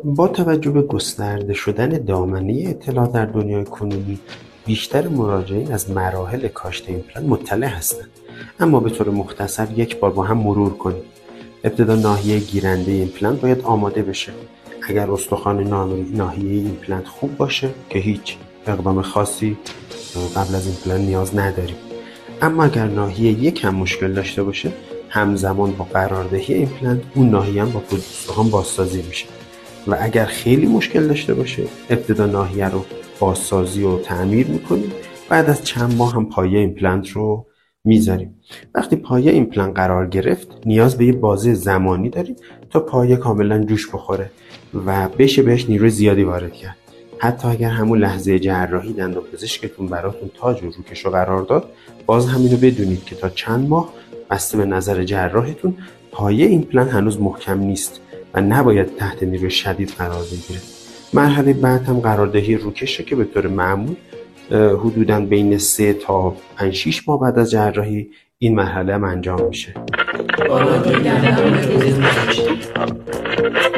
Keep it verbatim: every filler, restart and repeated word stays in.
با توجه به گسترده شدن دامنه اطلاع در دنیای کنونی، بیشتر مراجعین از مراحل کاشت ایمپلنت مطلع هستند، اما به طور مختصر یک بار با هم مرور کنیم. ابتدا ناحیه گیرنده ایمپلنت باید آماده بشه. اگر استخوان ناحیه ایمپلنت خوب باشه که هیچ اقدام خاصی قبل از ایمپلنت نیاز نداریم. اما اگر ناحیه یک هم مشکل داشته باشه، همزمان با قراردهی ایمپلنت اون ناحیه هم با استخوان بازسازی میشه. و اگر خیلی مشکل داشته باشه، ابتدا ناحیه رو بازسازی و تعمیر میکنیم. بعد از چند ماه هم پایه ایمپلنت رو میذاریم. وقتی پایه ایمپلنت قرار گرفت، نیاز به یه بازه زمانی داریم تا پایه کاملا جوش بخوره و بشه بهش نیروی زیادی وارد کرد. حتی اگر همون لحظه جراحی دندانپزشکتون براتون تاج و روکش رو قرار داد، باز همینو بدونید که تا چند ماه بسته به نظر جراحتون پایه ایمپلنت هنوز محکم نیست و نباید تحت نیروی شدید قرار بگیره. مرحله بعد هم قراردهی روکشه که به طور معمول حدوداً بین سه تا پنج شش ماه بعد از جراحی این مرحله هم انجام میشه.